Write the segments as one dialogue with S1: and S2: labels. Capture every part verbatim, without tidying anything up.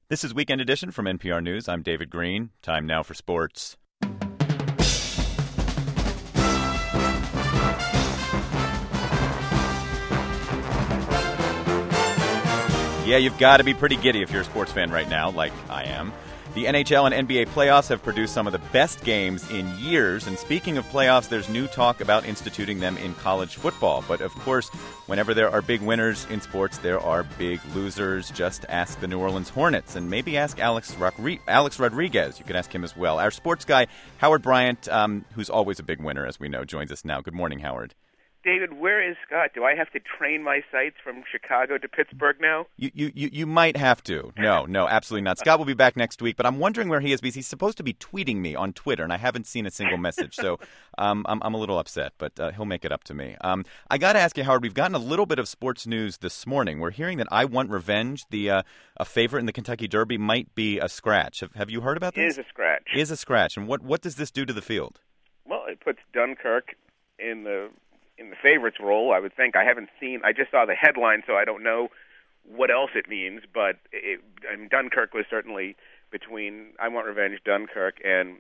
S1: This is Weekend Edition from N P R News. I'm David Green. Time now for sports. Yeah, you've got to be pretty giddy if you're a sports fan right now, like I am. The N H L and N B A playoffs have produced some of the best games in years. And speaking of playoffs, there's new talk about instituting them in college football. But of course, whenever there are big winners in sports, there are big losers. Just ask the New Orleans Hornets and maybe ask Alex, Rodri- Alex Rodriguez. You can ask him as well. Our sports guy, Howard Bryant, um, who's always a big winner, as we know, joins us now. Good morning, Howard.
S2: David, where is Scott? Do I have to train my sights from Chicago to Pittsburgh now?
S1: You you, you, you might have to. No, no, absolutely not. Scott will be back next week, but I'm wondering where he is because he's supposed to be tweeting me on Twitter, and I haven't seen a single message. So um, I'm, I'm a little upset, but uh, he'll make it up to me. Um, I got to ask you, Howard, we've gotten a little bit of sports news this morning. We're hearing that I Want Revenge, the uh, a favorite in the Kentucky Derby, might be a scratch. Have, have you heard about this?
S2: It is a scratch.
S1: It is a scratch. And what, what does this do to the field?
S2: Well, it puts Dunkirk in the... in the favorites role, I would think. I haven't seen, I just saw the headline, so I don't know what else it means, but it, I mean, Dunkirk was certainly between I Want Revenge, Dunkirk, and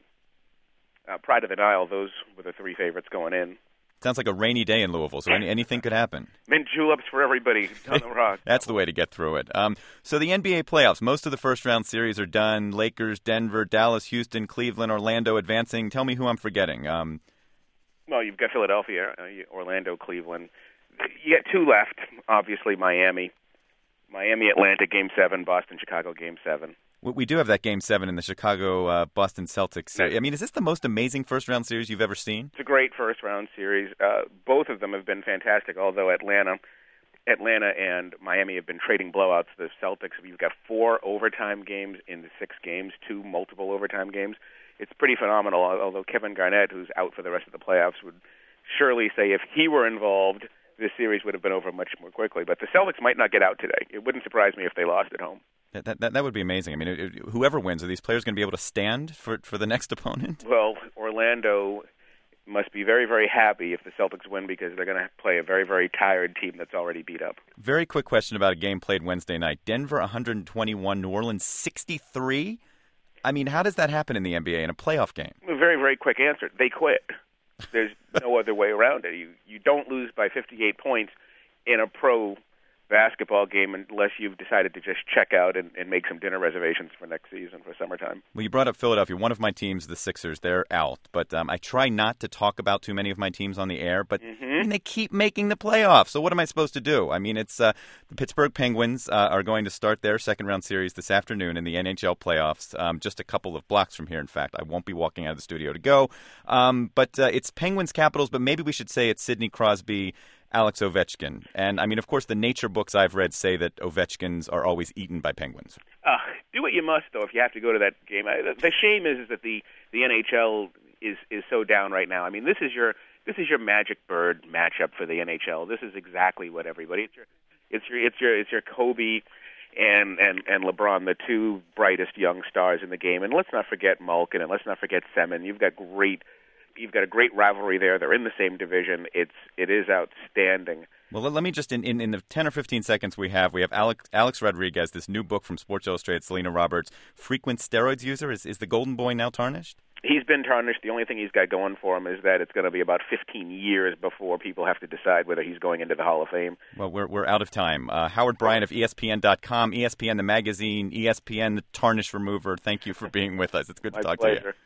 S2: uh, Pride of the Nile. Those were the three favorites going in.
S1: Sounds like a rainy day in Louisville, so any, anything could happen.
S2: Mint juleps for everybody on the rock.
S1: That's the way to get through it. Um, so the N B A playoffs, most of the first-round series are done. Lakers, Denver, Dallas, Houston, Cleveland, Orlando advancing. Tell me who I'm forgetting. Um
S2: Well, you've got Philadelphia, uh, Orlando, Cleveland. You got two left, obviously, Miami. Miami, Atlanta, Game seven, Boston, Chicago, Game seven.
S1: We do have that Game seven in the Chicago-Boston uh, Celtics series. I mean, is this the most amazing first-round series you've ever seen?
S2: It's a great first-round series. Uh, both of them have been fantastic, although Atlanta Atlanta and Miami have been trading blowouts. The Celtics, you've got four overtime games in the six games, two multiple overtime games. It's pretty phenomenal, although Kevin Garnett, who's out for the rest of the playoffs, would surely say if he were involved, this series would have been over much more quickly. But the Celtics might not get out today. It wouldn't surprise me if they lost at home.
S1: That that, that would be amazing. I mean, it, it, whoever wins, are these players going to be able to stand for, for the next opponent?
S2: Well, Orlando must be very, very happy if the Celtics win because they're going to play a very, very tired team that's already beat up.
S1: Very quick question about a game played Wednesday night. Denver one twenty-one, New Orleans sixty-three? I mean, how does that happen in the N B A in a playoff game?
S2: A very, very quick answer. They quit. There's no other way around it. You you don't lose by fifty-eight points in a pro basketball game unless you've decided to just check out and, and make some dinner reservations for next season for summertime.
S1: Well, you brought up Philadelphia. One of my teams, the Sixers, they're out. But um, I try not to talk about too many of my teams on the air, but
S2: mm-hmm.
S1: I mean, they keep making the playoffs. So what am I supposed to do? I mean, it's uh, the Pittsburgh Penguins uh, are going to start their second-round series this afternoon in the N H L playoffs, um, just a couple of blocks from here, in fact. I won't be walking out of the studio to go. Um, but uh, it's Penguins Capitals, but maybe we should say it's Sidney Crosby, Alex Ovechkin. And, I mean, of course, the nature books I've read say that Ovechkins are always eaten by penguins.
S2: Uh, do what you must, though, if you have to go to that game. I, the, the shame is, is that the, the N H L is, is so down right now. I mean, this is your this is your Magic Bird matchup for the N H L. This is exactly what everybody. It's your it's your it's your it's your Kobe and, and, and LeBron, the two brightest young stars in the game. And let's not forget Malkin, and let's not forget Semin. You've got great. You've got a great rivalry there. They're in the same division. It's it is outstanding.
S1: Well, let, let me just, in, in, in the ten or fifteen seconds we have, we have Alex, Alex Rodriguez, this new book from Sports Illustrated, Selena Roberts, frequent steroids user. Is, is the golden boy now tarnished?
S2: He's been tarnished. The only thing he's got going for him is that it's going to be about fifteen years before people have to decide whether he's going into the Hall of Fame.
S1: Well, we're we're out of time. Uh, Howard Bryant of E S P N dot com, E S P N the magazine, E S P N the tarnish remover. Thank you for being with us. It's good to
S2: My
S1: talk
S2: pleasure.
S1: to you.